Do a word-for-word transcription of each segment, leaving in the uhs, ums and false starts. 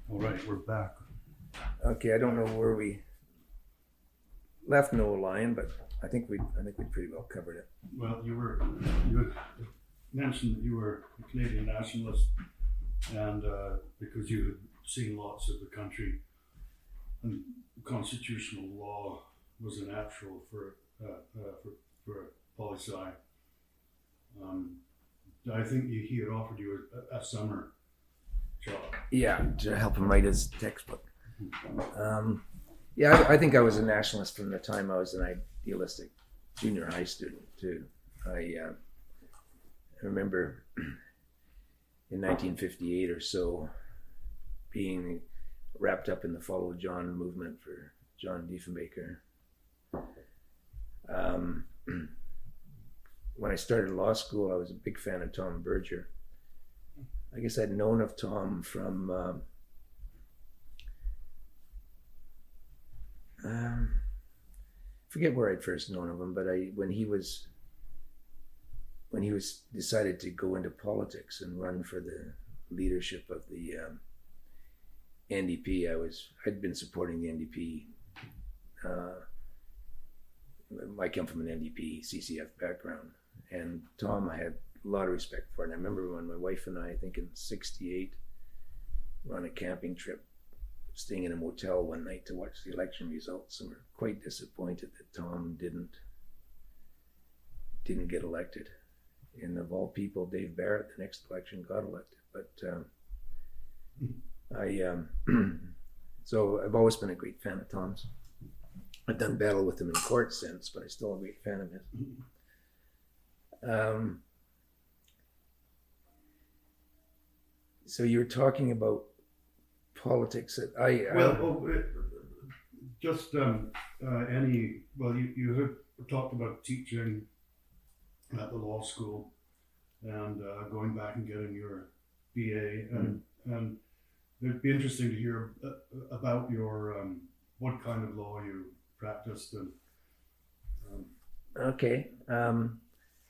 All right, we're back. Okay, I don't know where we left Noah Lyon, but I think we I think we pretty well covered it. Well, you were you had mentioned that you were a Canadian nationalist, and uh, because you had seen lots of the country, and constitutional law was a natural for uh, uh, for for poli-sci. Um, I think he, he had offered you a, a summer job. Yeah, to help him write his textbook. Um, yeah, I, I think I was a nationalist from the time I was an idealistic junior high student too. I, uh, I remember in nineteen fifty-eight or so being wrapped up in the Follow John movement for John Diefenbaker. Um, when I started law school, I was a big fan of Tom Berger. I guess I'd known of Tom from um, um, forget where I'd first known of him, but I when he was when he was decided to go into politics and run for the leadership of the um, N D P. I was I'd been supporting the N D P. Uh, I come from an N D P C C F background, and Tom I had a lot of respect for. And I remember when my wife and I, I think in sixty-eight, were on a camping trip, staying in a motel one night to watch the election results, and we're quite disappointed that Tom didn't didn't get elected. And of all people, Dave Barrett, the next election, got elected. But um, I um, so I've always been a great fan of Tom's. I've done battle with him in court since, but I'm still a great fan of his. Um, so you're talking about politics. That I, I Well, oh, it, just um, uh, any. Well, you you had talked about teaching at the law school and uh, going back and getting your B A, and mm-hmm. and it'd be interesting to hear uh, about your um, what kind of law you practiced and. Um, okay. Um,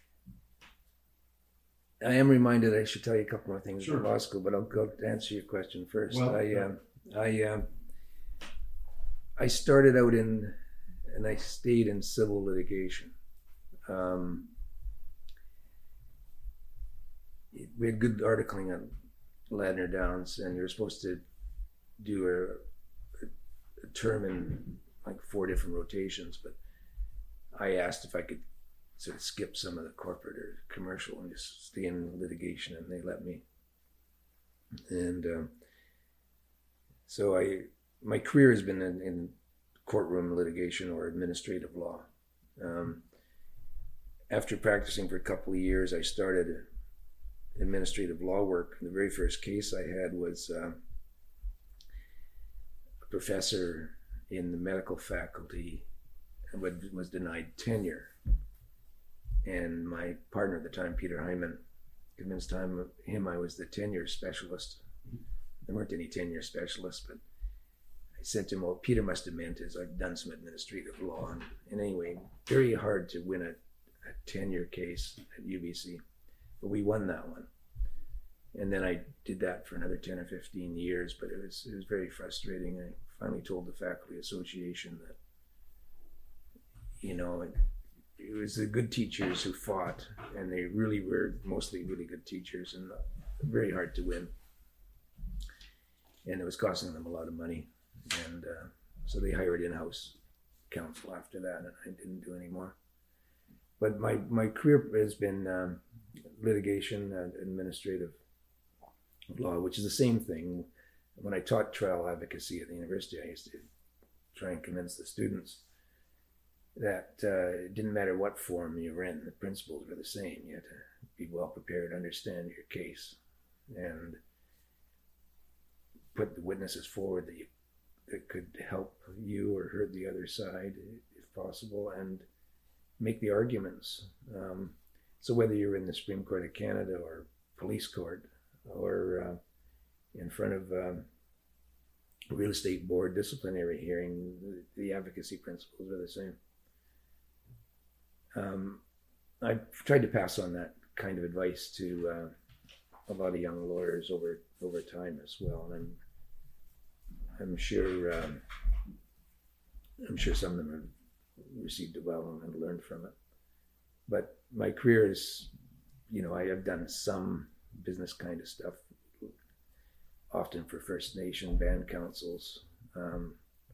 I am reminded I should tell you a couple more things sure. about law school, but I'll go to answer your question first. Well, I, yeah. um, I, um, I started out in, and I stayed in civil litigation. Um, we had good articling on Ladner Downs, and you were supposed to do a, a term in like four different rotations, but I asked if I could sort of skip some of the corporate or commercial and just stay in litigation, and they let me. And um, so I, my career has been in, in courtroom litigation or administrative law. Um, after practicing for a couple of years, I started administrative law work. The very first case I had was uh, a professor in the medical faculty was denied tenure. And my partner at the time, Peter Hyman, convinced him, him I was the tenure specialist. There weren't any tenure specialists, but I said to him, well, Peter must have meant is I've done some administrative law. And, and anyway, very hard to win a, a tenure case at U B C, but we won that one. And then I did that for another ten or fifteen years, but it was it was very frustrating. I finally told the faculty association that, you know, it, it was the good teachers who fought, and they really were mostly really good teachers and very hard to win. And it was costing them a lot of money. And uh, so they hired in-house counsel after that, and I didn't do any more. But my, my career has been um, litigation and administrative law, which is the same thing. When I taught trial advocacy at the university, I used to try and convince the students that uh, it didn't matter what form you were in, the principles were the same. You had to be well prepared, understand your case, and put the witnesses forward that, you, that could help you or hurt the other side, if possible, and make the arguments. Um, so whether you're in the Supreme Court of Canada or police court or uh, in front of um, a real estate board disciplinary hearing, the, the advocacy principles are the same. Um, I've tried to pass on that kind of advice to uh, a lot of young lawyers over over time as well, and I'm I'm sure um, I'm sure some of them have received it well and learned from it. But my career is, you know, I have done some business kind of stuff, often for First Nation band councils. Um,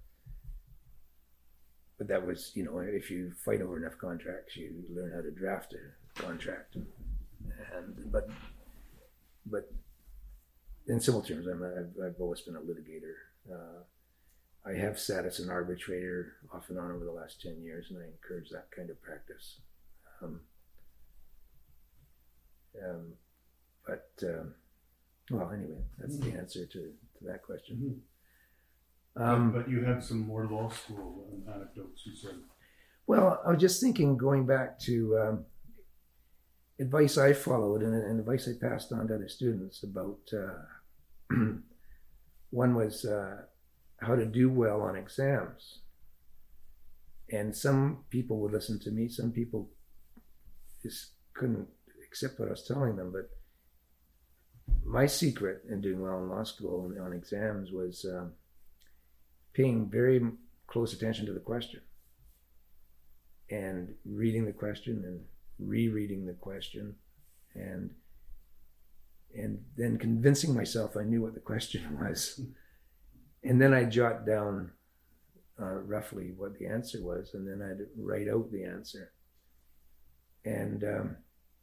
but that was, you know, if you fight over enough contracts, you learn how to draft a contract. And but but in simple terms, I'm a, I've, I've always been a litigator. Uh, I have sat as an arbitrator off and on over the last ten years, and I encourage that kind of practice. Um, um, but, um, well, anyway, that's the answer to, to that question. Mm-hmm. Um, but, but you had some more law school anecdotes, you said. Well, I was just thinking, going back to um, advice I followed and, and advice I passed on to other students about, uh, one was uh, how to do well on exams. And some people would listen to me, some people just couldn't accept what I was telling them. But my secret in doing well in law school and on exams was um, paying very close attention to the question and reading the question and rereading the question and and then convincing myself I knew what the question was. And then I'd jot down uh, roughly what the answer was, and then I'd write out the answer. And um,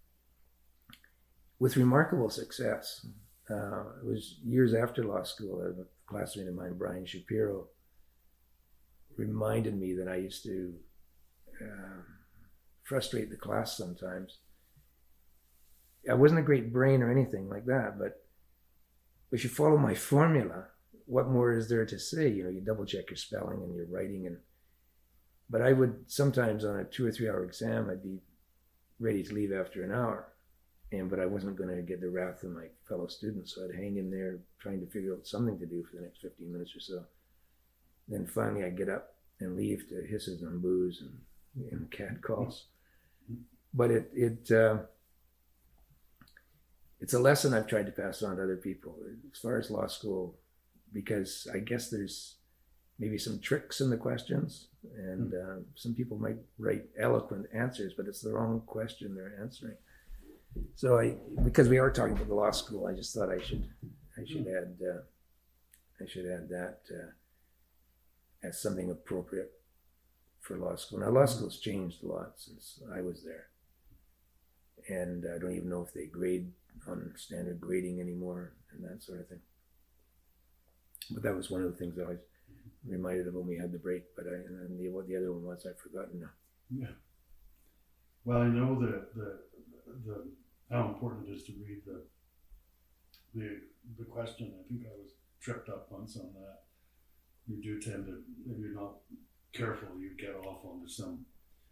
with remarkable success. Uh, it was years after law school, a classmate of mine, Brian Shapiro, reminded me that I used to uh, frustrate the class sometimes. I wasn't a great brain or anything like that, but if you follow my formula, what more is there to say? You know, you double check your spelling and your writing, and but I would sometimes on a two or three hour exam, I'd be ready to leave after an hour, and but I wasn't going to get the wrath of my fellow students, so I'd hang in there trying to figure out something to do for the next fifteen minutes or so. Then finally I'd get up and leave to hisses and boos and, and cat calls. But it it uh, it's a lesson I've tried to pass on to other people as far as law school, because I guess there's maybe some tricks in the questions, and uh, some people might write eloquent answers, but it's the wrong question they're answering. So I, because we are talking about the law school, I just thought I should, I should add, uh, I should add that uh, as something appropriate for law school. Now, law school's changed a lot since I was there, and I don't even know if they grade on standard grading anymore and that sort of thing. But that was one of the things I was reminded of when we had the break. But I, and the, what the other one was, I've forgotten now. Yeah. Well, I know that the the how important it is to read the the the question. I think I was tripped up once on that. You do tend to, if you're not careful, you get off onto some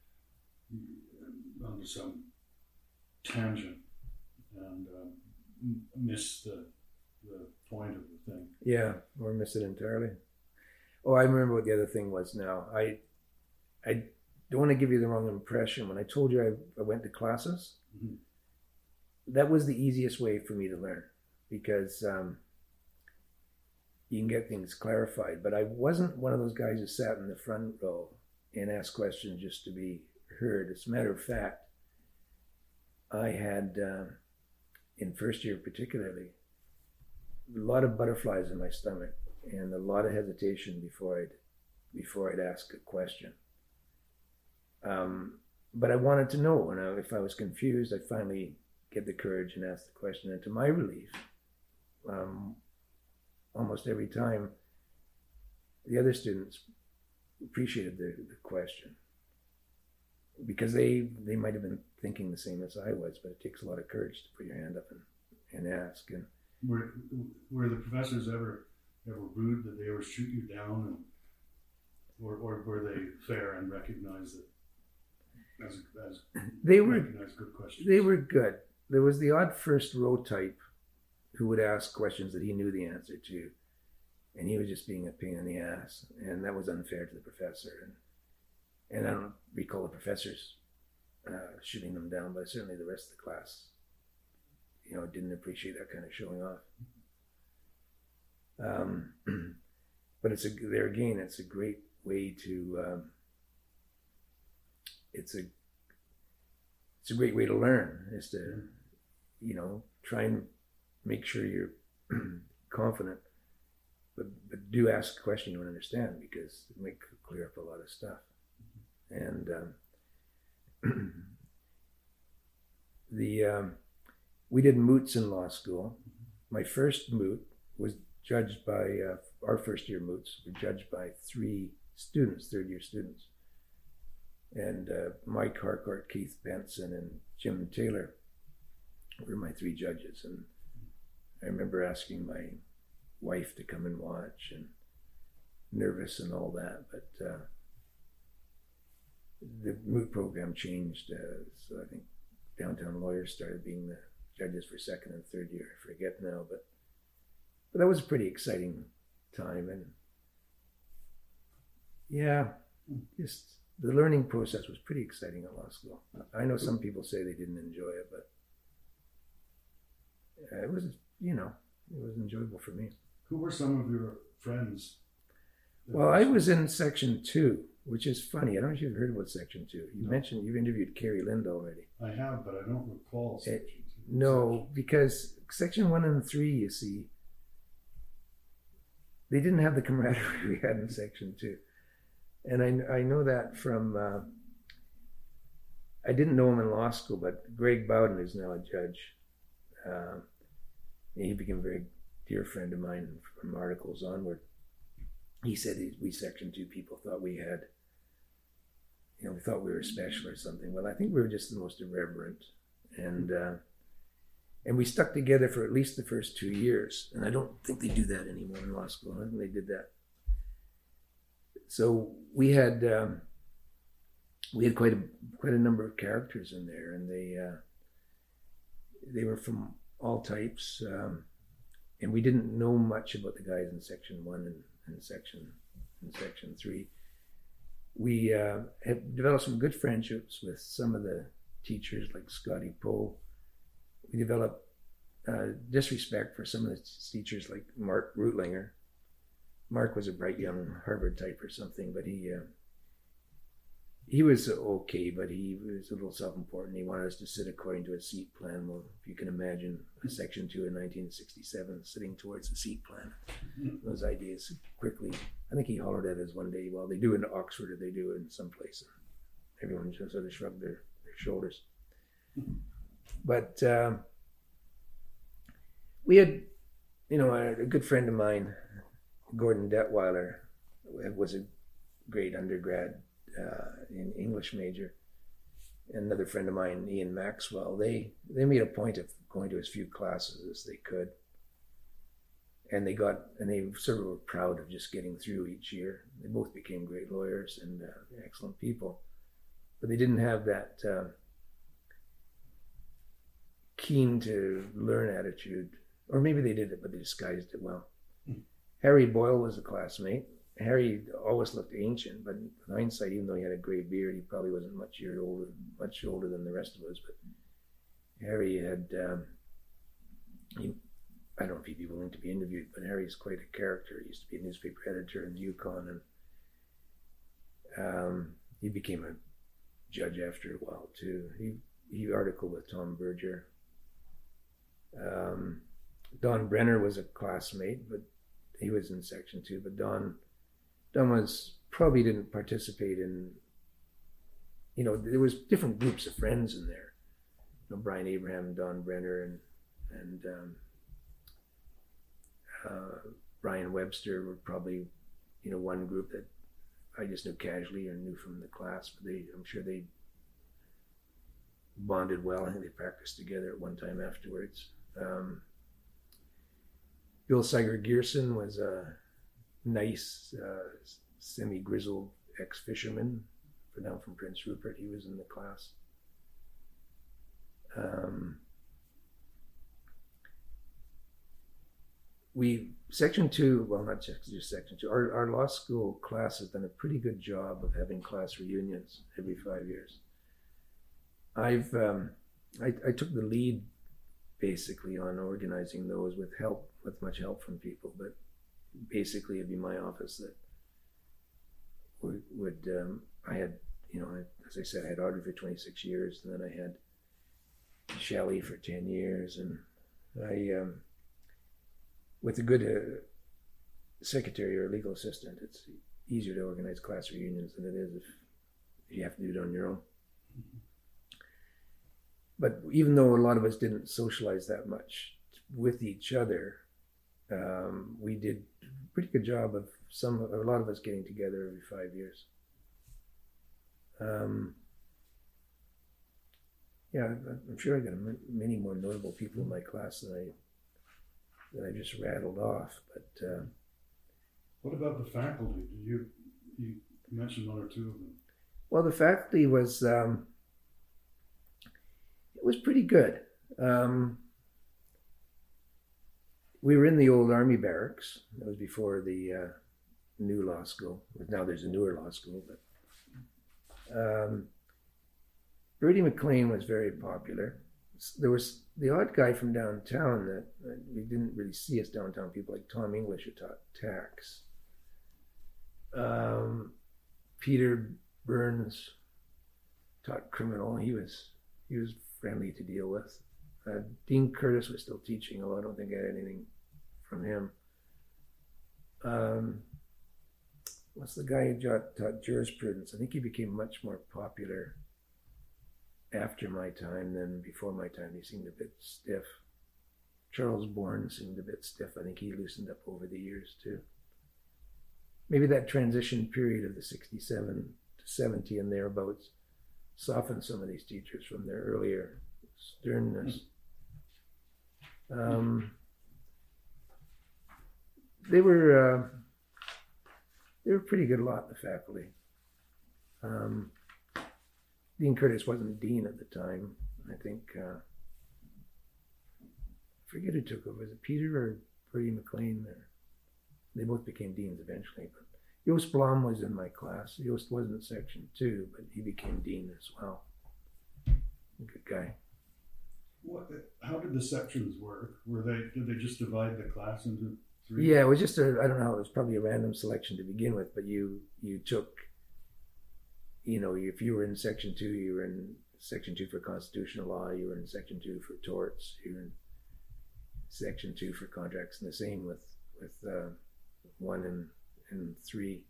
onto some tangent and um, miss the the point of the thing. Yeah, or miss it entirely. Oh, I remember what the other thing was now. I I don't want to give you the wrong impression. When I told you I, I went to classes, mm-hmm. that was the easiest way for me to learn, because um, you can get things clarified. But I wasn't one of those guys who sat in the front row and asked questions just to be heard. As a matter of fact, I had, uh, in first year particularly, a lot of butterflies in my stomach and a lot of hesitation before I'd before I'd ask a question. Um, but I wanted to know, and I, if I was confused, I'd finally get the courage and ask the question. And to my relief, um, almost every time, the other students appreciated the, the question, because they they might have been thinking the same as I was. But it takes a lot of courage to put your hand up and, and ask. And Were were the professors ever ever rude? Did they ever shoot you down, and or or were they fair and recognized it as as they were recognized good questions? They were good. There was the odd first row type who would ask questions that he knew the answer to, and he was just being a pain in the ass, and that was unfair to the professor. And and I don't recall the professors uh, shooting them down, but certainly the rest of the class, you know, didn't appreciate that kind of showing off. Um, but it's a there again. It's a great way to. Um, it's a. It's a great way to learn. Is to, you know, try and make sure you're confident, but but do ask a question you don't understand, because it might clear up a lot of stuff. And um, the um, we did moots in law school. My first moot was judged by uh, our first year moots were judged by three students, third year students, and uh, Mike Harcourt, Keith Benson, and Jim Taylor were my three judges. And I remember asking my wife to come and watch, and nervous and all that, but uh, the moot program changed. Uh, so I think Downtown Lawyers started being the judges for second and third year. I forget now, but but that was a pretty exciting time. And yeah, just the learning process was pretty exciting at law school. I know some people say they didn't enjoy it, but it was, you know, it was enjoyable for me. Who were some of your friends? Well, I was in section two, which is funny. I don't know if you've heard about section two. You No. mentioned you've interviewed Carrie Lind already. I have, but I don't recall. It, section two. no, because section one and three, you see, they didn't have the camaraderie we had in section two. And I, I know that from, uh, I didn't know him in law school, but Greg Bowden is now a judge. Uh, he became a very dear friend of mine from articles onward. He said he, we section two people thought we had, you know, we thought we were special or something. Well, I think we were just the most irreverent. And uh, and we stuck together for at least the first two years. And I don't think they do that anymore in law school. I think they did that. So we had um, we had quite a quite a number of characters in there, and they uh, they were from all types, um, and we didn't know much about the guys in section one and, and section in section three. We uh, have developed some good friendships with some of the teachers, like Scotty Poe. We developed uh, disrespect for some of the teachers, like Mark Rootlinger. Mark was a bright young Harvard type or something, but he uh, he was okay, but he was a little self-important. He wanted us to sit according to a seat plan. Well, if you can imagine a section two in nineteen sixty-seven sitting towards the seat plan, those ideas quickly. I think he hollered at us one day. Well, they do it in Oxford, or they do it in some place. Everyone just sort of shrugged their, their shoulders. But um, we had, you know, a, a good friend of mine, Gordon Detweiler, was a great undergrad uh, in English major. And another friend of mine, Ian Maxwell, they, they made a point of going to as few classes as they could. And they got, and they sort of were proud of just getting through each year. They both became great lawyers and uh, excellent people. But they didn't have that uh, keen to learn attitude. Or maybe they did it, but they disguised it well. Harry Boyle was a classmate. Harry always looked ancient, but in hindsight, even though he had a gray beard, he probably wasn't much year older, much older than the rest of us. But Harry had, um, he, I don't know if he'd be willing to be interviewed, but Harry's quite a character. He used to be a newspaper editor in the Yukon, and um, he became a judge after a while too. He he articled with Tom Berger. Um, Don Brenner was a classmate, but he was in section two. But Don, Don was probably didn't participate in. You know, there was different groups of friends in there. You know, Brian Abraham, Don Brenner, and and um, uh, Brian Webster were probably, you know, one group that I just knew casually or knew from the class. But they, I'm sure they bonded well. I think they practiced together at one time afterwards. Um, Bill Seiger-Gearson was a nice, uh, semi-grizzled ex-fisherman down from Prince Rupert. He was in the class. Um, we, section two, well, not just, just section two, our, our law school class has done a pretty good job of having class reunions every five years. I've, um, I, I took the lead basically on organizing those with help, with much help from people, but basically it'd be my office that would, would um, I had, you know, as I said, I had Audrey for twenty-six years, and then I had Shelley for ten years, and I, um, with a good uh, secretary or legal assistant, it's easier to organize class reunions than it is if, if you have to do it on your own. Mm-hmm. But even though a lot of us didn't socialize that much with each other, um, we did a pretty good job of some, a lot of us getting together every five years. Um, yeah, I'm sure I got many more notable people in my class than I that I just rattled off. But uh, what about the faculty? Did you you mentioned one or two of them? Well, the faculty was um, it was pretty good. Um, we were in the old Army barracks. That was before the uh, new law school. Now there's a newer law school, but. Um, Bertie McLean was very popular. There was the odd guy from downtown that uh, we didn't really see as downtown people, like Tom English, who taught tax. Um, Peter Burns taught criminal. He was he was friendly to deal with. Uh, Dean Curtis was still teaching, although I don't think I had anything from him. Um, what's the guy who taught, taught jurisprudence? I think he became much more popular after my time than before my time. He seemed a bit stiff. Charles Bourne seemed a bit stiff. I think he loosened up over the years too. Maybe that transition period of the sixty-seven to seventy and thereabouts softened some of these teachers from their earlier sternness. Um, they were uh, they were a pretty good lot, the faculty. Um, Dean Curtis wasn't dean at the time. I think, uh, I forget who took over. Was it Peter or Bertie McLean? Or, they both became deans eventually. But Joost Blom was in my class. Joost wasn't section two, but he became dean as well. A good guy. What? How did the sections work? Were they did they just divide the class into three? Yeah, it was just a. I don't know. It was probably a random selection to begin with, but you you took. You know, if you were in section two, you were in section two for constitutional law, you were in section two for torts, you were in section two for contracts, and the same with with uh, one and and three.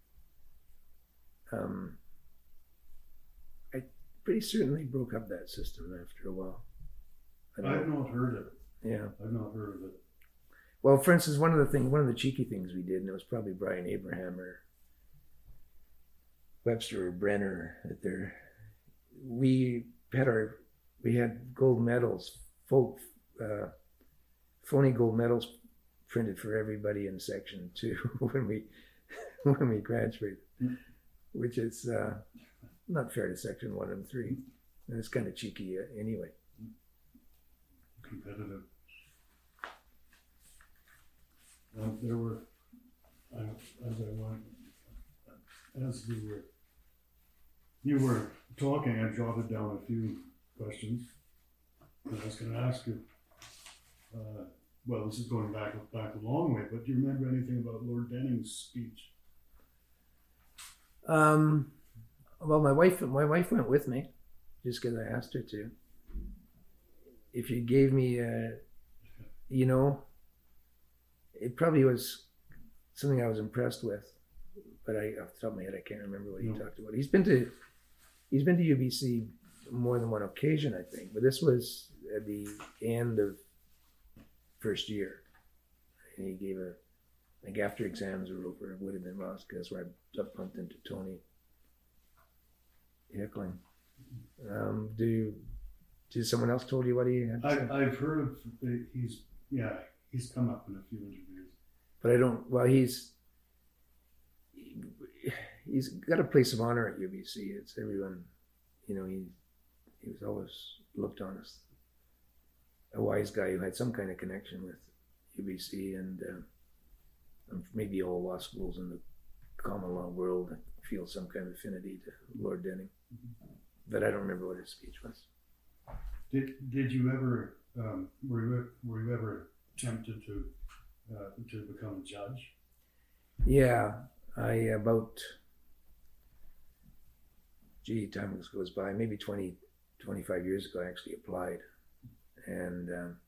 Um, I pretty certainly broke up that system after a while. I've not heard of it. Yeah, I've not heard of it. Well, for instance, one of the things, one of the cheeky things we did, and it was probably Brian Abraham or Webster or Brenner, that there, we had our, we had gold medals, folk, uh, phony gold medals printed for everybody in section two when we when we graduated, which is uh, not fair to section one and three, and it's kind of cheeky uh, anyway. Competitive. Um, there were, uh, as I went, as we were. You were talking, I jotted down a few questions that I was going to ask you. Uh, well, this is going back back a long way, but do you remember anything about Lord Denning's speech? Um, well, my wife my wife went with me, just because I asked her to. If you gave me, a, you know, it probably was something I was impressed with, but I, off the top of my head, I can't remember what he no. talked about. He's been to. He's been to U B C more than one occasion, I think, but this was at the end of first year. And he gave a, like after exams were over, it would have been Ross, because where I bumped into Tony Hickling. Um, do you, did someone else told you what he had to I, say? I've heard of, he's, yeah, he's come up in a few interviews. But I don't, well, he's, he's got a place of honor at U B C. It's everyone, you know, he he was always looked on as a wise guy who had some kind of connection with U B C and, uh, and maybe all law schools in the common law world feel some kind of affinity to Lord Denning. Mm-hmm. But I don't remember what his speech was. Did Did you ever um, were you were you ever tempted to uh, to become a judge? Yeah, I about, gee, time goes by, maybe twenty, twenty-five years ago I actually applied. And um,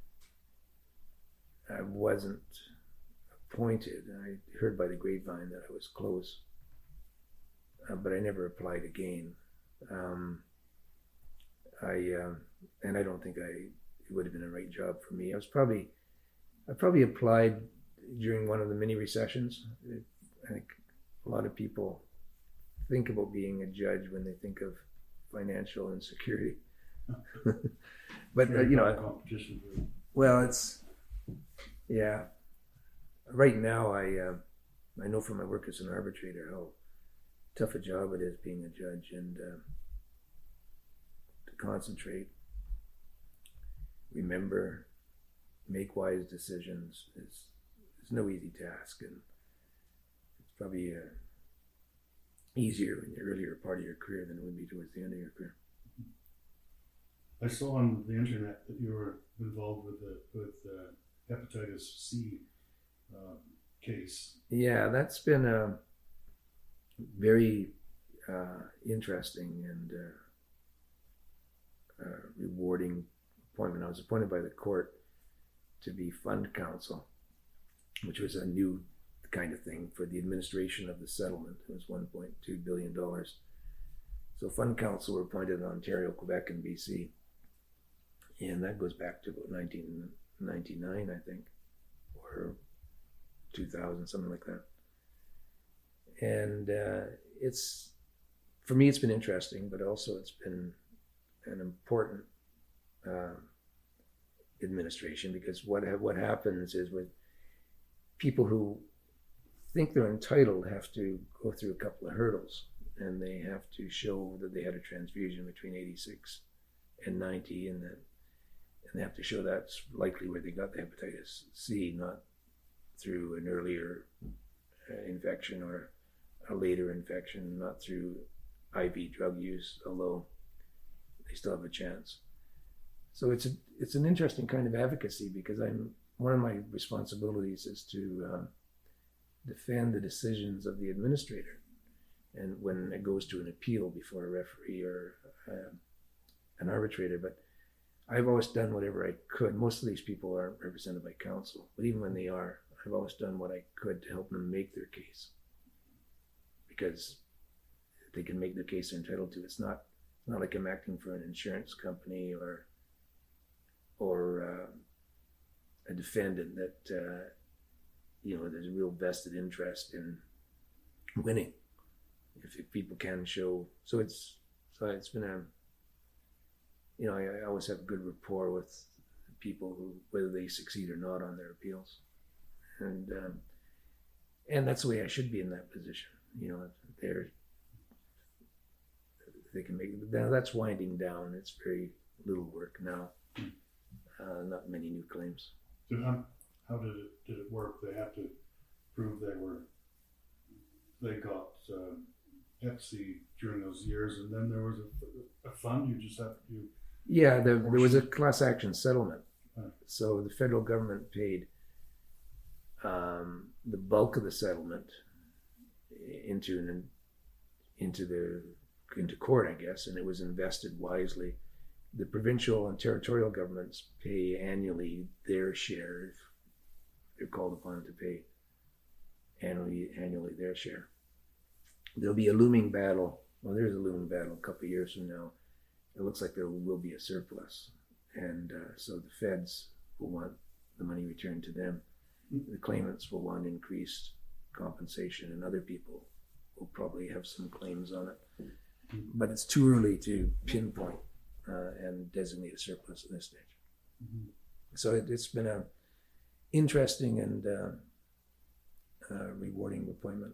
I wasn't appointed. I heard by the grapevine that I was close, uh, but I never applied again. Um, I uh, and I don't think I it would have been a right job for me. I was probably I probably applied during one of the mini recessions. I think a lot of people think about being a judge when they think of financial insecurity. But uh, you know, competition. well, it's yeah. Right now, I uh, I know from my work as an arbitrator how tough a job it is being a judge, and uh, to concentrate, remember, make wise decisions is is no easy task, and it's probably uh, easier in the earlier part of your career than it would be towards the end of your career. I saw on the internet that you were involved with the with uh, hepatitis C uh, case. Yeah, that's been a very uh, interesting and uh, uh, rewarding appointment. I was appointed by the court to be fund counsel, which was a new kind of thing for the administration of the settlement. It was one point two billion dollars. So fund counsel were appointed in Ontario, Quebec, and B C. And that goes back to about nineteen ninety-nine, I think, or two thousand, something like that. And uh, it's, for me, it's been interesting, but also it's been an important uh, administration, because what what happens is with people who think they're entitled have to go through a couple of hurdles, and they have to show that they had a transfusion between eighty-six and ninety, and that and they have to show that's likely where they got the hepatitis C, not through an earlier uh, infection or a later infection, not through I V drug use, although they still have a chance. So it's a, it's an interesting kind of advocacy, because I'm one of my responsibilities is to uh, defend the decisions of the administrator, and when it goes to an appeal before a referee or uh, an arbitrator. But I've always done whatever I could. Most of these people aren't represented by counsel, but even when they are, I've always done what I could to help them make their case, because if they can make their case they're entitled to. It's not not like I'm acting for an insurance company or or uh, a defendant that uh, you know there's a real vested interest in winning. If, if people can show, so it's so it's been a you know I, I always have good rapport with people who, whether they succeed or not on their appeals, and um, and that's the way I should be in that position. You know, they're they can make now that's winding down. It's very little work now. Uh, not many new claims. So how, how did it did it work? They have to prove they were they got uh, Hep C during those years, and then there was a, a fund. You just have you. Yeah, there, there was a class action settlement. Huh. So the federal government paid um, the bulk of the settlement into an into the into court, I guess, and it was invested wisely. The provincial and territorial governments pay annually their share if they're called upon to pay annually annually their share. There'll be a looming battle. Well, there's a looming battle a couple of years from now. It looks like there will be a surplus, and uh, so the feds will want the money returned to them. The claimants will want increased compensation, and other people will probably have some claims on it. But it's too early to pinpoint uh, and designate a surplus at this stage. Mm-hmm. So it, it's been a interesting and uh, uh, rewarding appointment.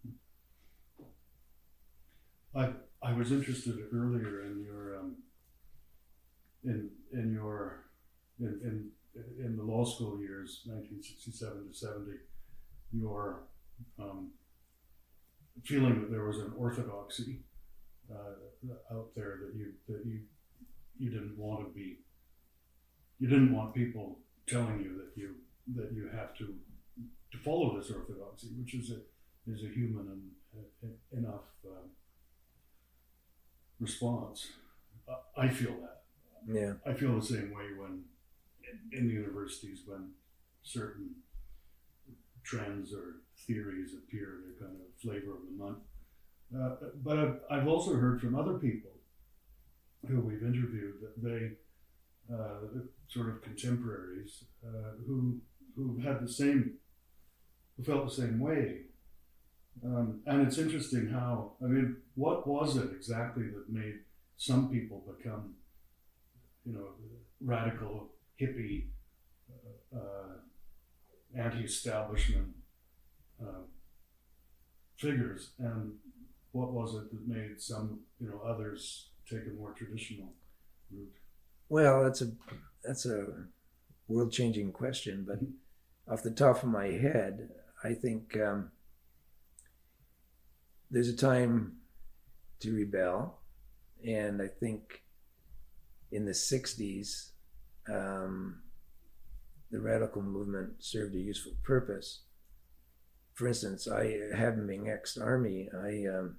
I I was interested earlier in your um, in in your in, in in the law school years, nineteen sixty-seven to seventy, your um, feeling that there was an orthodoxy uh, out there that you that you you didn't want to be you didn't want people telling you that you that you have to to follow this orthodoxy, which is a is a human and uh, enough um, response. I feel that. Yeah. I feel the same way when in the universities when certain trends or theories appear, they're kind of flavor of the month. Uh, but I've, I've also heard from other people who we've interviewed that they, uh, sort of contemporaries, uh, who who had the same, who felt the same way. Um, and it's interesting how, I mean, what was it exactly that made some people become, you know, radical, hippie, uh, uh, anti-establishment uh, figures, and what was it that made some, you know, others take a more traditional route? Well, that's a that's a world-changing question, but off the top of my head, I think um, there's a time to rebel, and I think in the sixties, um, the radical movement served a useful purpose. For instance, I, having been ex-army, I um,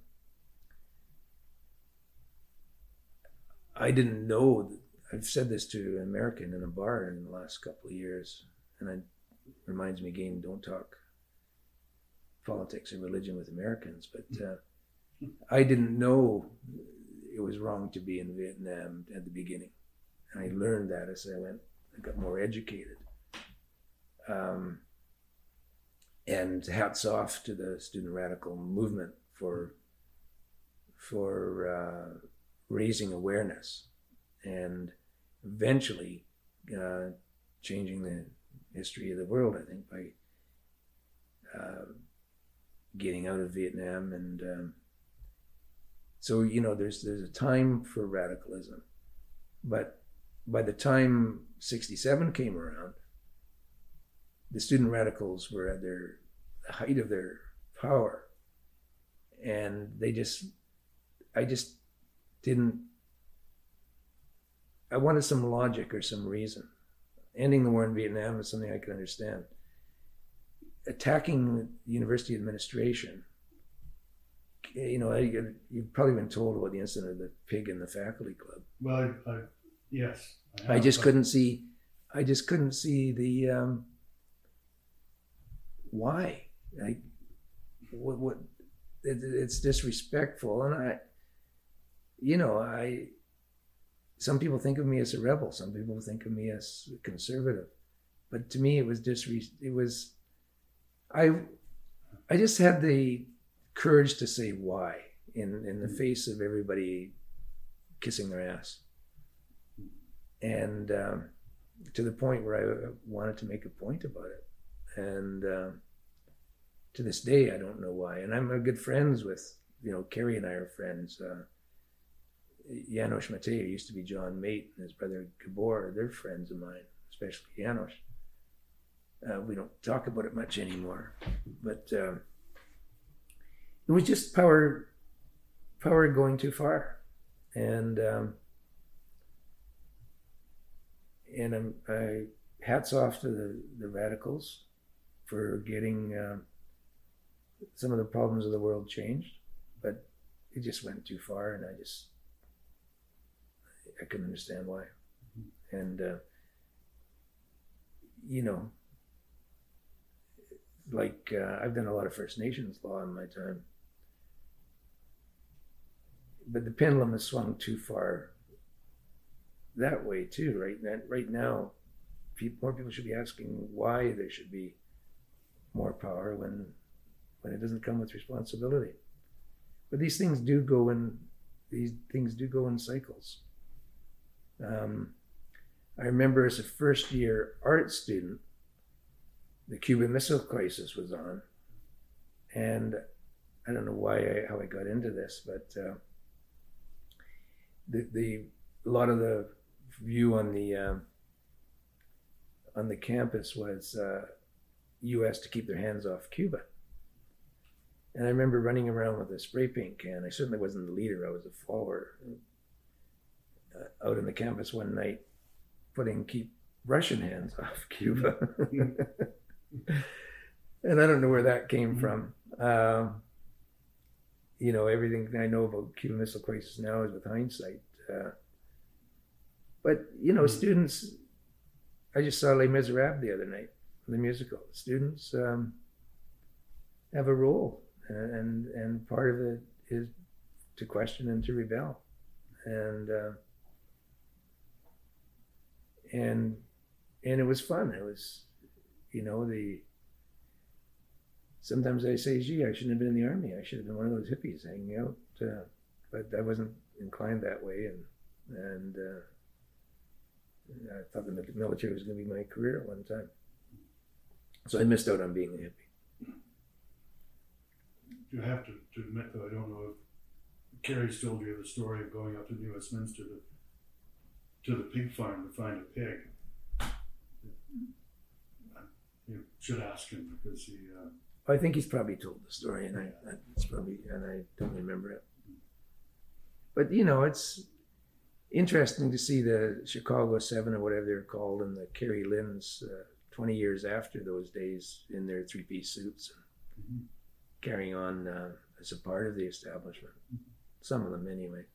I didn't know. I've said this to an American in a bar in the last couple of years, and it reminds me again, don't talk politics and religion with Americans, but uh, I didn't know it was wrong to be in Vietnam at the beginning. And I learned that as I went, I got more educated. Um, and hats off to the student radical movement for, for uh, raising awareness and eventually uh, changing the history of the world, I think, by uh, getting out of Vietnam. And um, so, you know, there's there's a time for radicalism. But by the time sixty-seven came around, the student radicals were at their the height of their power. And they just, I just didn't, I wanted some logic or some reason. Ending the war in Vietnam is something I could understand. Attacking the university administration, you know, you've probably been told about the incident of the pig in the faculty club. Well, I, I, yes. I, have, I just but... couldn't see, I just couldn't see the, um, why. Like, what, what it, it's disrespectful. And I, you know, I, some people think of me as a rebel. Some people think of me as conservative. But to me, it was disre- it was, I, I just had the courage to say why in, in the face of everybody kissing their ass. And um, to the point where I wanted to make a point about it. And uh, to this day, I don't know why. And I'm good friends with, you know, Kerry and I are friends. Uh, Janos Matej used to be John Mate, and his brother Gabor, they're friends of mine, especially Janos. Uh, we don't talk about it much anymore, but um, it was just power, power going too far, and um, and I'm, I hats off to the, the radicals for getting uh, some of the problems of the world changed, but it just went too far, and I just I couldn't understand why, and uh, you know. Like, uh, I've done a lot of First Nations law in my time. But the pendulum has swung too far that way too, right? Right now, people, more people should be asking why there should be more power when when it doesn't come with responsibility. But these things do go in, these things do go in cycles. Um, I remember as a first year art student, the Cuban Missile Crisis was on, and I don't know why I, how I got into this, but uh, the the a lot of the view on the um, on the campus was uh, U S to keep their hands off Cuba, and I remember running around with a spray paint can. I certainly wasn't the leader; I was a follower. Uh, out on the campus one night, putting keep Russian hands off Cuba. And I don't know where that came from. Um, you know, everything I know about Cuban Missile Crisis now is with hindsight. Uh, but, you know, mm-hmm. students, I just saw Les Miserables the other night, the musical. Students um, have a role, and and part of it is to question and to rebel. And uh, and and it was fun. It was, you know, the sometimes I say, gee, I shouldn't have been in the army. I should have been one of those hippies hanging out. Uh, but I wasn't inclined that way, and and uh, I thought the military was going to be my career at one time. So I missed out on being a hippie. You have to, to admit, though, I don't know if Carrie's told you the story of going up to New Westminster to, to the pig farm to find a pig. You should ask him because he... Uh, I think he's probably told the story, and I, it's probably, and I don't remember it. But you know, it's interesting to see the Chicago Seven or whatever they're called, and the Carrie Lynn's uh, twenty years after those days in their three-piece suits, and mm-hmm. carrying on uh, as a part of the establishment. Mm-hmm. Some of them, anyway.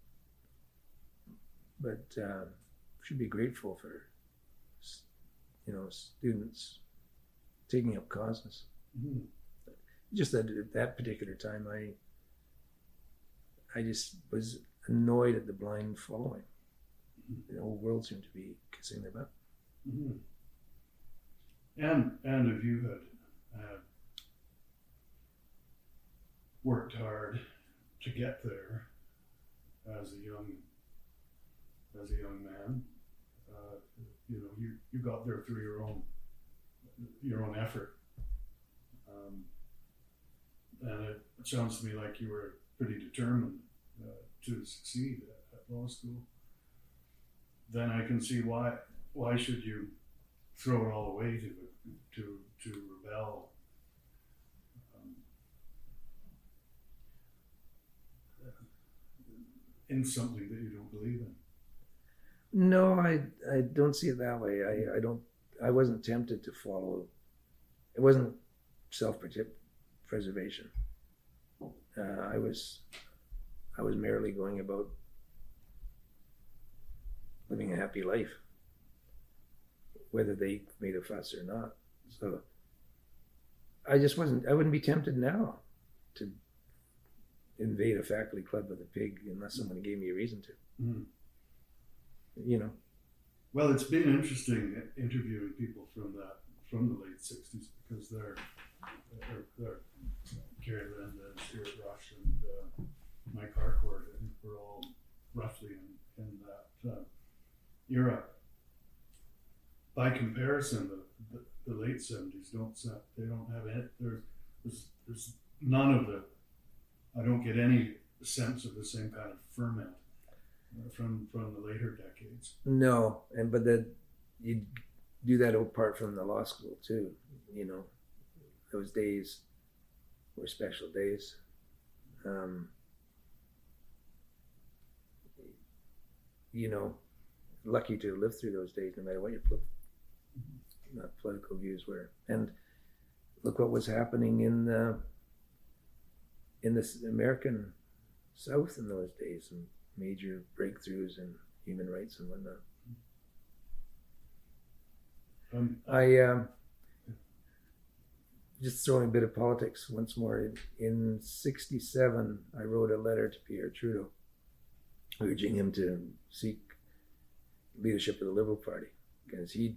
But uh, should be grateful for, you know, students taking up causes. Mm-hmm. Just that at that particular time, I I just was annoyed at the blind following. Mm-hmm. The whole world seemed to be kissing their butt. Mm-hmm. And and if you had uh, worked hard to get there as a young as a young man, uh, you know, you, you got there through your own your own effort. Um, And it, it sounds to me like you were pretty determined uh, to succeed at, at law school. Then I can see why why should you throw it all away to to to rebel um, in something that you don't believe in. No, I I don't see it that way. I, I don't. I wasn't tempted to follow. It wasn't self-preservation. Uh, I was, I was merely going about living a happy life, whether they made a fuss or not. So I just wasn't. I wouldn't be tempted now to invade a faculty club with a pig unless someone gave me a reason to. Mm. You know. Well, it's been interesting interviewing people from that from the late sixties because they're they're, they're Carrie Lynn and Stuart Rush and uh, Mike Harcourt. I think we're all roughly in, in that uh, era. By comparison, the, the, the late seventies don't they don't have it. There's, there's there's none of the. I don't get any sense of the same kind of ferment uh, from from the later decades. No, and but the you do that apart from the law school too. You know, those days were special days. Um, you know, lucky to live through those days, no matter what your pol- not political views were. And look what was happening in the in the American South in those days, and major breakthroughs in human rights and whatnot. Um, I um, just throwing a bit of politics once more. In sixty-seven, I wrote a letter to Pierre Trudeau, urging him to seek leadership of the Liberal Party, because he,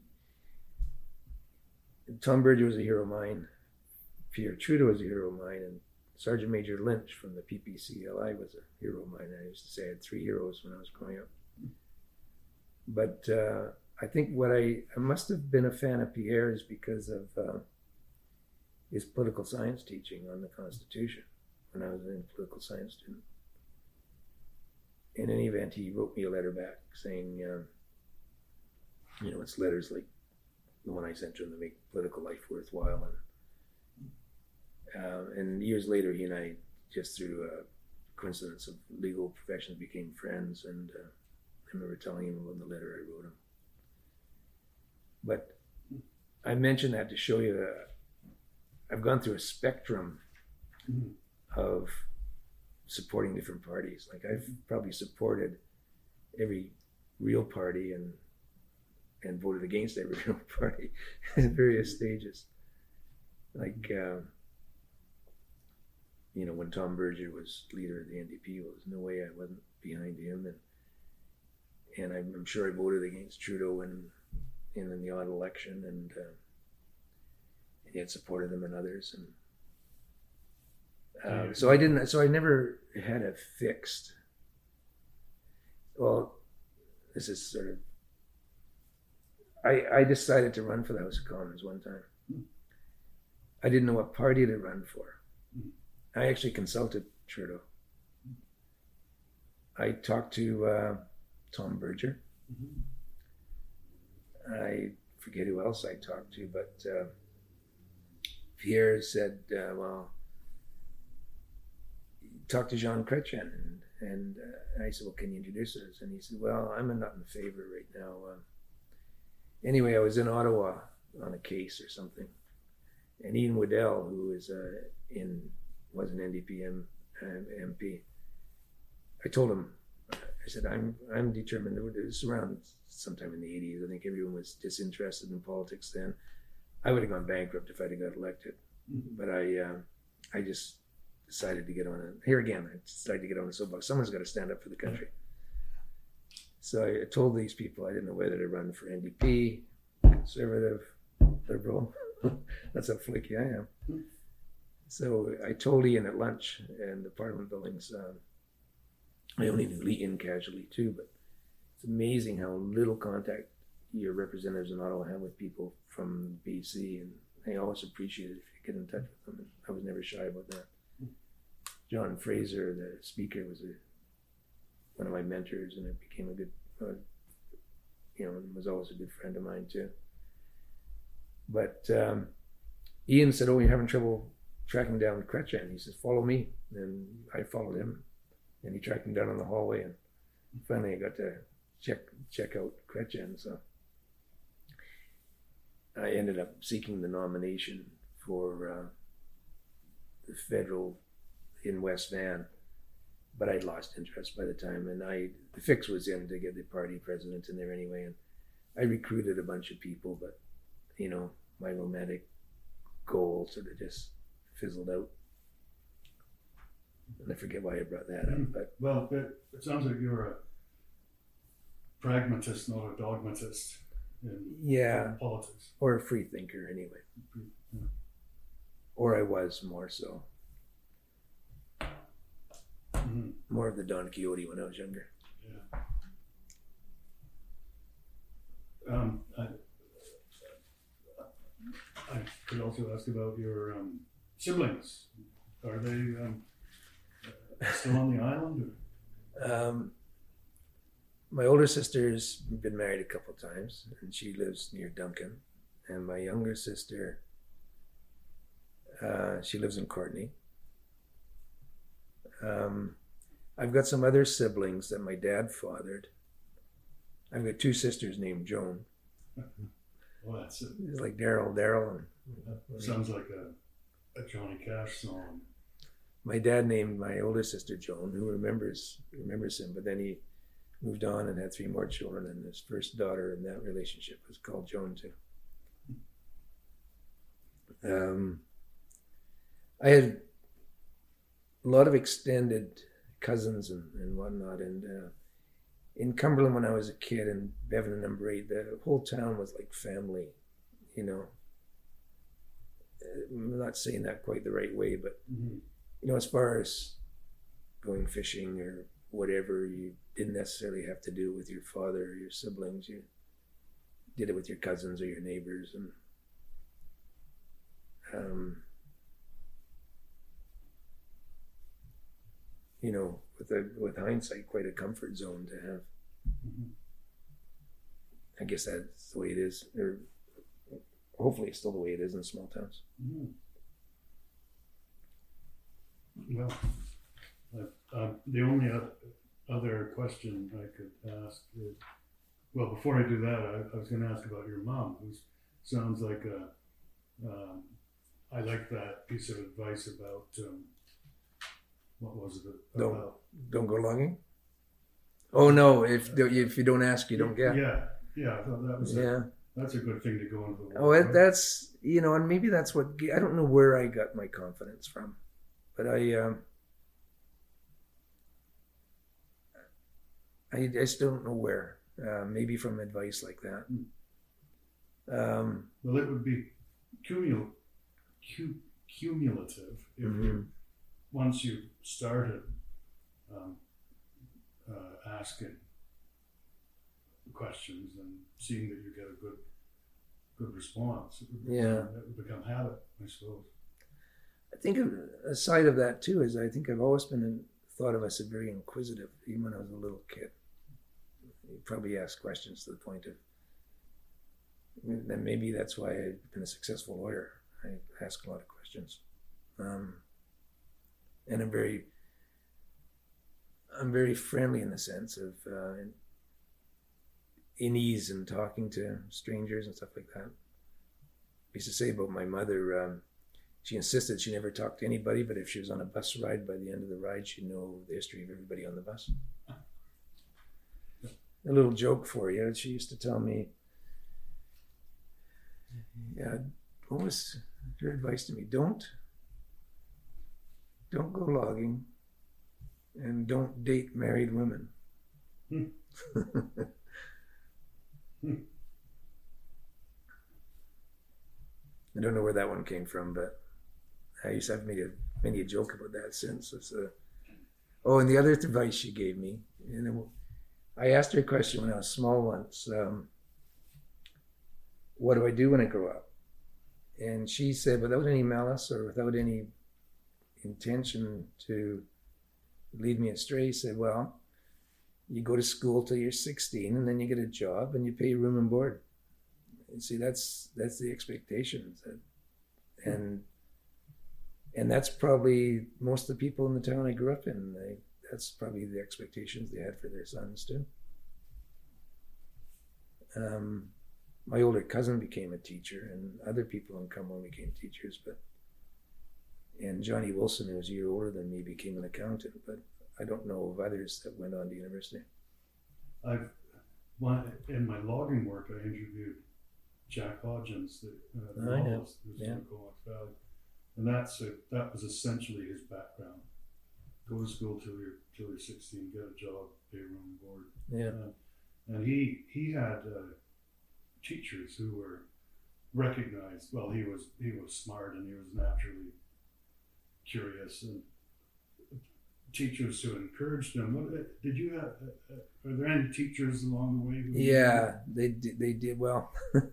Tom Burge was a hero of mine, Pierre Trudeau was a hero of mine, and Sergeant Major Lynch from the P P C L I was a hero of mine. I used to say I had three heroes when I was growing up. But uh, I think what I, I must have been a fan of Pierre's because of uh, his political science teaching on the Constitution when I was a political science student. In any event, he wrote me a letter back saying, uh, you know, it's letters like the one I sent to him to make political life worthwhile. And, uh, and years later, he and I, just through a coincidence of legal professions, became friends. And uh, I remember telling him about the letter I wrote him. But I mention that to show you that I've gone through a spectrum Mhm. of supporting different parties. Like I've probably supported every real party and and voted against every real party at various stages. Like, um, you know, when Tom Berger was leader of the N D P, well, there's no way I wasn't behind him. And and I'm, I'm sure I voted against Trudeau in, in, in the odd election, and, uh, and yet supported him and others. And uh, so I didn't, so I never had a fixed, well, this is sort of, I, I decided to run for the House of Commons one time. I didn't know what party to run for. I actually consulted Trudeau. I talked to uh, Tom Berger. Mm-hmm. I forget who else I talked to, but uh, Pierre said, uh, well, talk to Jean Chrétien. And, and uh, I said, well, can you introduce us? And he said, well, I'm not in favor right now. Uh, anyway, I was in Ottawa on a case or something. And Ian Waddell, who is uh, in, was an N D P M, um, M P, I told him, I said, I'm I'm determined. It was around sometime in the eighties. I think everyone was disinterested in politics then. I would have gone bankrupt if I'd have got elected. Mm-hmm. But I uh, I just decided to get on it. Here again, I decided to get on a soapbox. Someone's got to stand up for the country. Mm-hmm. So I told these people I didn't know whether to run for N D P, Conservative, Liberal. That's how flaky I am. Mm-hmm. So I told Ian at lunch in the Parliament buildings, um, I only knew Ian casually too, but it's amazing how little contact your representatives in Ottawa have with people from B C, and they always appreciate it if you get in touch with them. And I was never shy about that. John Fraser, the speaker, was a, one of my mentors, and it became a good, uh, you know, was always a good friend of mine too. But um, Ian said, oh, you're having trouble tracking down Chrétien. He says, follow me. And I followed him, and he tracked him down in the hallway, and finally I got to check check out Chrétien. So I ended up seeking the nomination for uh, the federal in West Van, but I'd lost interest by the time, and I the fix was in to get the party president in there anyway, and I recruited a bunch of people, but you know, my romantic goal sort of just fizzled out. And I forget why I brought that up, but well, it, it sounds like you're a pragmatist, not a dogmatist in, yeah, in politics, or a free thinker anyway. Yeah. Or I was more so. Mm-hmm. More of the Don Quixote when I was younger. Yeah. Um, I, I could also ask about your um, siblings. Are they um, still on the island? Or? Um, my older sister's been married a couple times, and she lives near Duncan. And my younger sister, uh, she lives in Courtenay. Um, I've got some other siblings that my dad fathered. I've got two sisters named Joan. Well, that's it. It's like Daryl, Daryl. That sounds like a, a Johnny Cash song. My dad named my older sister Joan, who remembers remembers him, but then he moved on and had three more children, and his first daughter in that relationship was called Joan too. Um, I had a lot of extended cousins and, and whatnot, and uh, in Cumberland when I was a kid, in Bevan and number eight, the whole town was like family, you know. I'm not saying that quite the right way, but mm-hmm. you know, as far as going fishing or whatever, you didn't necessarily have to do it with your father or your siblings. You did it with your cousins or your neighbors, and um, you know, with a, with hindsight, quite a comfort zone to have. Mm-hmm. I guess that's the way it is, or hopefully it's still the way it is in small towns. Mm-hmm. Well, uh, uh, the only other, other question I could ask is, well, before I do that, I, I was going to ask about your mom, who sounds like a, um, I like that piece of advice about, um, what was it Don't, about? don't go logging? Oh no, if if you don't ask, you don't get. Yeah, yeah, I thought that was Yeah. a, that's a good thing to go into the Oh, world, it, right? that's, you know, and maybe that's what, I don't know where I got my confidence from, but I, um, I, I just don't know where. Uh, maybe from advice like that. Um, Well, it would be cumul, cu, cumulative if Mhm. you, once you started um, uh, asking questions and seeing that you get a good good response, it would, Yeah. it would become habit, I suppose. I think a side of that too is I think I've always been in, thought of us as very inquisitive, even when I was a little kid. You probably ask questions to the point of, then maybe that's why I've been a successful lawyer. I ask a lot of questions. Um, and I'm very, I'm very friendly in the sense of uh, in ease in talking to strangers and stuff like that. I used to say about my mother, um, she insisted she never talked to anybody, but if she was on a bus ride, by the end of the ride, she'd know the history of everybody on the bus. A little joke for you. She used to tell me, yeah, what was her advice to me? Don't, don't go logging, and don't date married women. Hmm. Hmm. I don't know where that one came from, but I used to have made a made a joke about that since. It's a, oh, and the other advice she gave me, and then I asked her a question when I was small once. Um, what do I do when I grow up? And she said, without any malice or without any intention to lead me astray, said, well, you go to school till you're sixteen, and then you get a job and you pay room and board. And see, that's that's the expectations, and and that's probably most of the people in the town I grew up in. They, that's probably the expectations they had for their sons too. Um, my older cousin became a teacher, and other people in Cumberland became teachers. But and Johnny Wilson, who was a year older than me, became an accountant. But I don't know of others that went on to university. I've one, in my logging work, I interviewed Jack Hodgins, the, uh, the Oh, yeah. novelist who's Yeah. in Comox Valley, and that's a, that was essentially his background. Go to school till you're till you're sixteen, get a job, pay room and board. Yeah. Uh, and he he had uh, teachers who were recognized. Well, he was he was smart and he was naturally curious, and teachers who encouraged him. What, did you have? Uh, uh, are there any teachers along the way? Who Yeah, they did, they did well.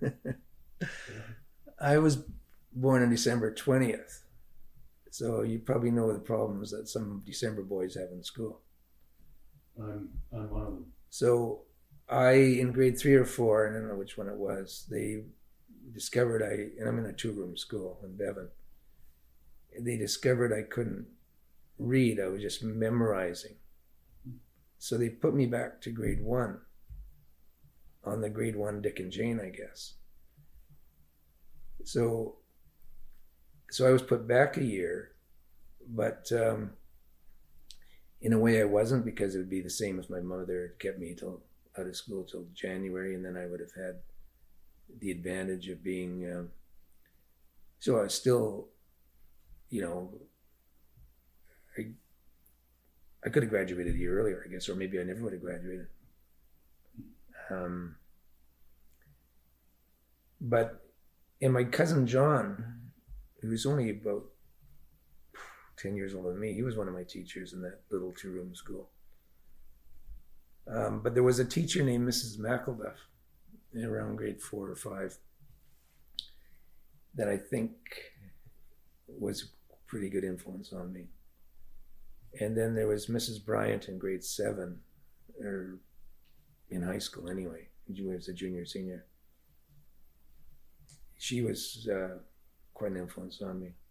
I was born on December twentieth, so you probably know the problems that some December boys have in school. I'm I'm one of them. So I, in grade three or four, I don't know which one it was, they discovered I, and I'm in a two-room school in Bevan, they discovered I couldn't read, I was just memorizing. So they put me back to grade one, on the grade one Dick and Jane, I guess. So, so I was put back a year, but um, in a way I wasn't, because it would be the same as my mother had kept me till out of school till January, and then I would have had the advantage of being, um, so I was still, you know, I, I could have graduated a year earlier, I guess, or maybe I never would have graduated. Um, but, and my cousin John, who's only about ten years older than me, he was one of my teachers in that little two-room school. Um, but there was a teacher named Missus McElduff around grade four or five that I think was a pretty good influence on me. And then there was Missus Bryant in grade seven, or in high school anyway. She was a junior, senior. She was uh, quite an influence on me.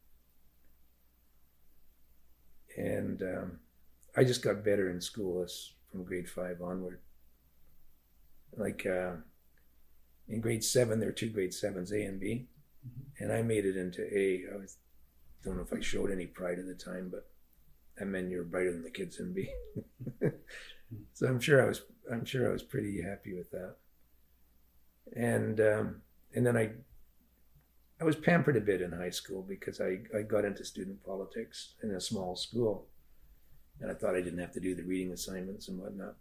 And um, I just got better in school as from grade five onward. Like uh, in grade seven, there were two grade sevens, A and B, mm-hmm. and I made it into A. I was, don't know if I showed any pride at the time, but that meant you were brighter than the kids in B. So I'm sure I was. I'm sure I was pretty happy with that. And um, and then I I was pampered a bit in high school because I, I got into student politics in a small school, and I thought I didn't have to do the reading assignments and whatnot.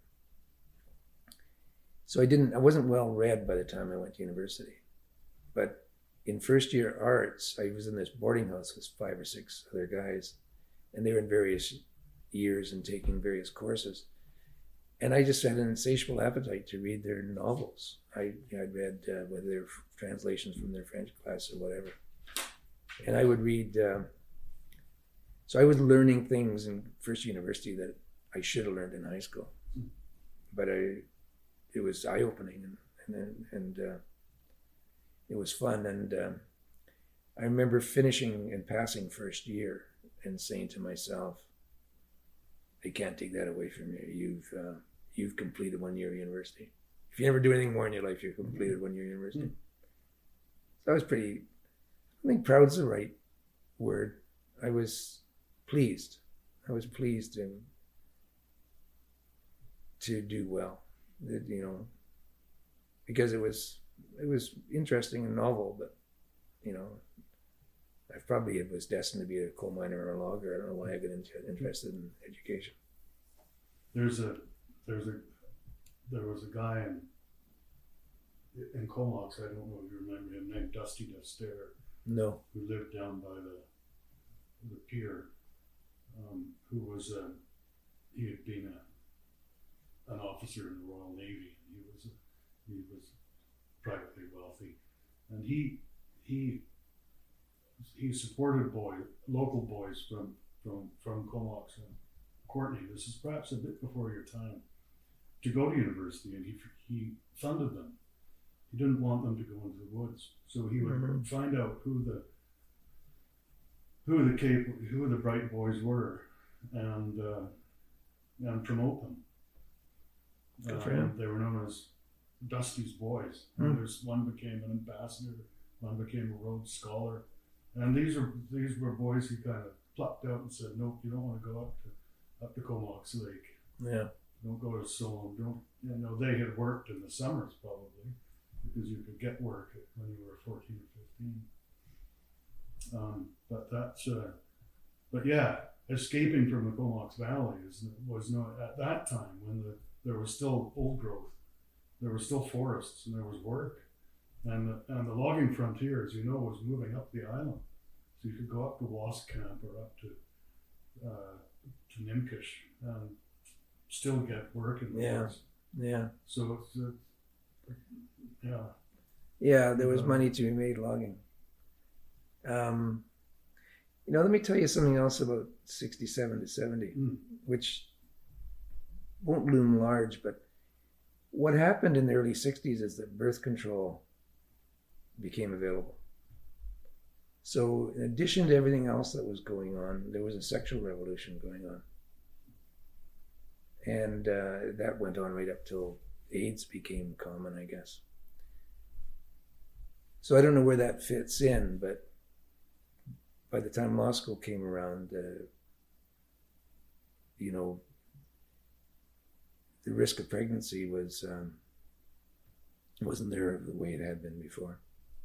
So I didn't. I wasn't well read by the time I went to university. But in first year arts, I was in this boarding house with five or six other guys, and they were in various years and taking various courses. And I just had an insatiable appetite to read their novels. I, I'd read uh, whether they're translations from their French class or whatever. And I would read, uh, so I was learning things in first university that I should have learned in high school. But I, it was eye-opening and and, and uh, it was fun. And uh, I remember finishing and passing first year and saying to myself, they can't take that away from you. You've uh, you've completed one year of university. If you never do anything more in your life, you've completed one year of university. Mm-hmm. So I was pretty, I think proud's the right word. I was pleased. I was pleased to, to do well, you know, because it was, it was interesting and novel, but, you know, I probably was destined to be a coal miner or a logger. I don't know why I got into, interested in education. There's a, there's a, there was a guy in, in Comox, I don't know if you remember him, named Dusty Destaire. No. Who lived down by the, the pier, um, who was a, he had been a, an officer in the Royal Navy. He was, a, he was privately wealthy, and he, he, he supported boy, local boys from, from, from Comox and Courtenay. This is perhaps a bit before your time, to go to university, and he, he funded them. He didn't want them to go into the woods, so he would mm-hmm. find out who the who the cap- who the bright boys were, and uh, and promote them. Good uh, for him. They were known as Dusty's boys. Mm. There's one became an ambassador, one became a Rhodes Scholar, and these are these were boys he kind of plucked out and said, "Nope, you don't want to go up to up to Comox Lake. Yeah, don't go to Solon. Don't you know?" They had worked in the summers probably, because you could get work when you were fourteen or fifteen. Um, but that's, uh, but yeah, escaping from the Comox Valley is, was no, at that time when the, there was still old growth, there were still forests and there was work. And the, and the logging frontier, as you know, was moving up the island. So you could go up to Wascamp or up to, uh, to Nimkish and still get work in the yeah. woods. Yeah. So it's, uh, yeah. Yeah, there was money to be made logging. Um, you know, let me tell you something else about sixty-seven to seventy, mm. which won't loom large, but what happened in the early sixties is that birth control became available. So in addition to everything else that was going on, there was a sexual revolution going on. And uh, that went on right up till AIDS became common, I guess. So I don't know where that fits in, but by the time law school came around, uh, you know, the risk of pregnancy was um, wasn't there the way it had been before.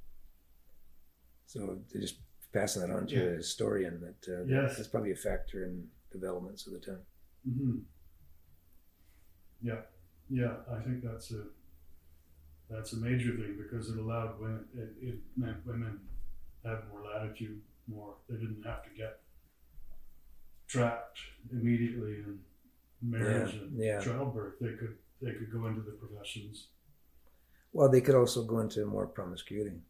So just passing that on to yeah. a historian, that uh, yes. that's probably a factor in developments of the time. Mm-hmm. Yeah, yeah, I think that's a that's a major thing, because it allowed women, it, it meant women had more latitude, more. They didn't have to get trapped immediately in marriage yeah, and yeah. childbirth. They could they could go into the professions. Well, they could also go into more promiscuity.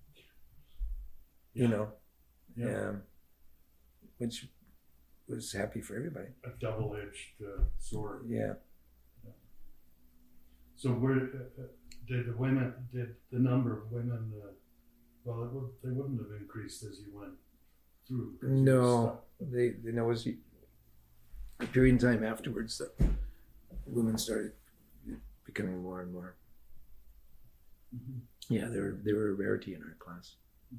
Yeah. You know, yeah. um, which was happy for everybody. A double-edged uh, sword. Yeah. yeah. So where uh, did the women? Did the number of women? Uh, well, it would, they wouldn't have increased as you went through. No, they. You know, it was a period in time afterwards that women started becoming more and more Mm-hmm. Yeah, they were they were a rarity in our class.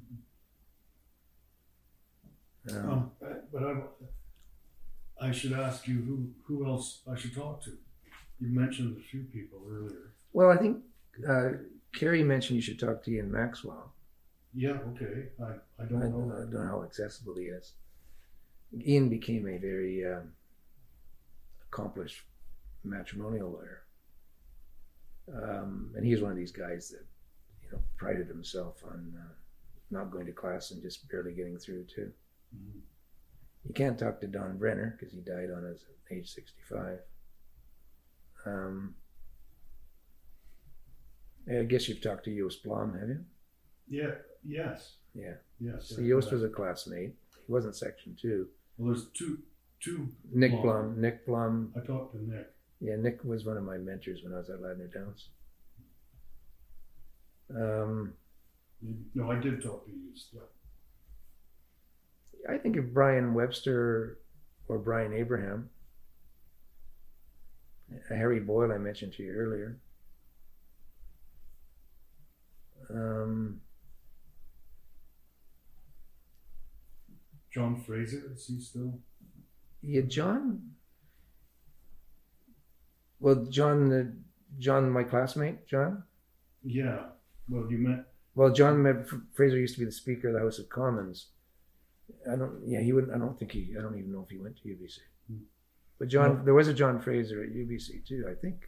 Mm-hmm. Um, um, but I, I should ask you who, who else I should talk to. You mentioned a few people earlier. well, I think uh, Carrie mentioned you should talk to Ian Maxwell. Yeah, okay. I, I I don't don't, know. I don't know how accessible he is. Ian became a very um, accomplished matrimonial lawyer. Um, and he was one of these guys that, you know, prided himself on uh, not going to class and just barely getting through too. Mm-hmm. You can't talk to Don Brenner because he died on his age sixty-five. Um, I guess you've talked to Joost Blom, have you? Yeah, yes. Yeah. Yes. So yeah, Joost yeah. was a classmate. He wasn't section two. Well, there's two, two. Nick Blom. Blum. Nick Blum. I talked to Nick. Yeah, Nick was one of my mentors when I was at Ladner Downs. Um, No, I did talk to you. Yeah. I think of Brian Webster or Brian Abraham. Harry Boyle I mentioned to you earlier. Um, John Fraser, is he still? yeah, John. Well, John, the John, my classmate, John. Yeah. Well, you met. Well, John met, Fraser used to be the Speaker of the House of Commons. I don't. Yeah, he wouldn't. I don't think he. I don't even know if he went to U B C. Hmm. But John, No. there was a John Fraser at U B C too. I think.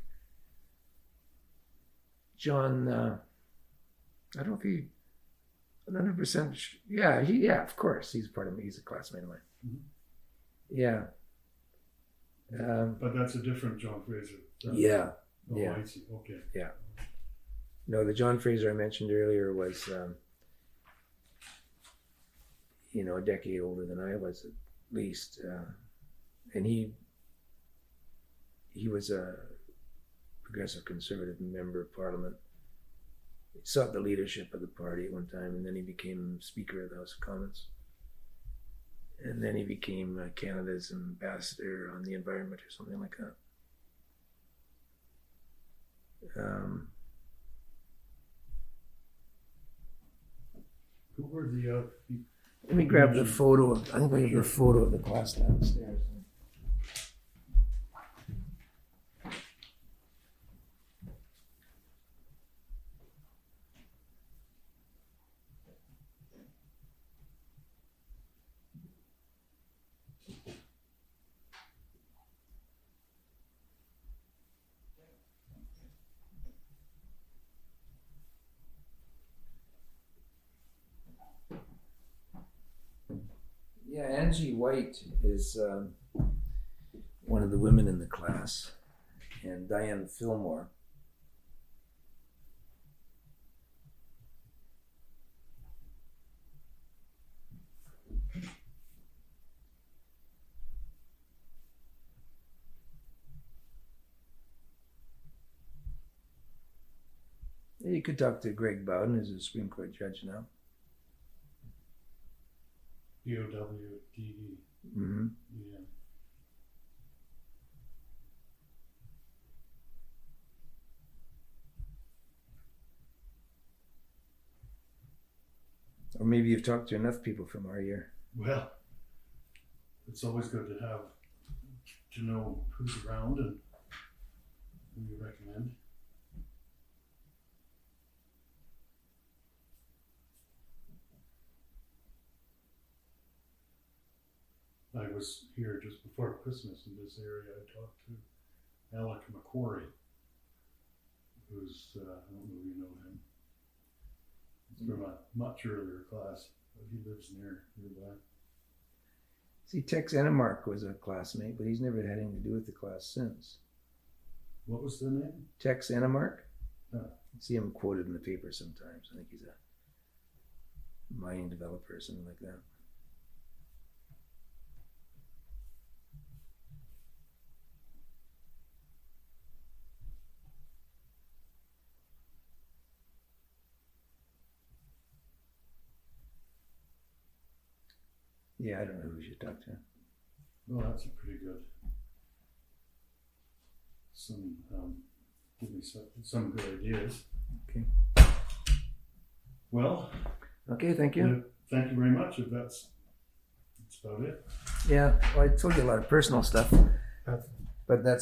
John. Uh, I don't know if he. one hundred percent. Yeah. He. Yeah. Of course, he's part of me. He's a classmate of mine. Mhm. Yeah. Um, But that's a different John Fraser. That- yeah. Oh, yeah. I see. Okay. No, the John Fraser I mentioned earlier was, um, you know, a decade older than I was, at least, uh, and he he was a progressive conservative member of Parliament. He sought the leadership of the party at one time, and then he became Speaker of the House of Commons, and then he became uh, Canada's ambassador on the environment or something like that. Um, Who were the? Uh, the Let me grab the photo. Of, I think I have the photo of the class downstairs. Yeah, Angie White is um, one of the women in the class, and Diane Fillmore. You could talk to Greg Bowden, who's a Supreme Court judge now. B O W D E. Mm-hmm. Yeah. Or maybe you've talked to enough people from our year. Well, it's always good to have to know who's around and who you recommend. I was here just before Christmas in this area. I talked to Alec McQuarrie, who's, uh, I don't know if you know him. He's from a much earlier class, but he lives near nearby. See, Tex Enemark was a classmate, but he's never had anything to do with the class since. What was the name? Tex Enemark? Huh. I see him quoted in the paper sometimes. I think he's a mining developer or something like that. Yeah, I don't know who we should talk to. Well, that's a pretty good. Some um, give me some some good ideas. Okay. Well, Okay, thank you. uh, thank you very much. If that's that's about it. Yeah, well, I told you a lot of personal stuff, That's but that's